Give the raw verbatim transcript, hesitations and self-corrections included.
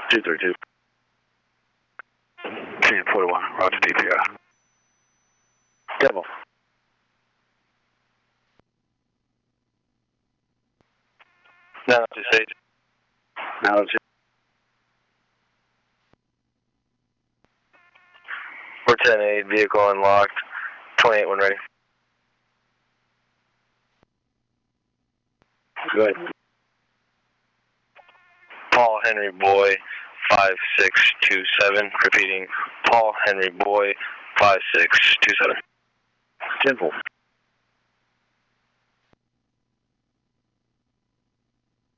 two three two. ten forty-one, roger D P I. Devil. nine oh two Sage. nine oh two. four ten eight, vehicle unlocked. twenty-eight one ready. Go ahead. Paul Henry Boy, five six two seven. Repeating, Paul Henry Boy, five six two seven. ten four.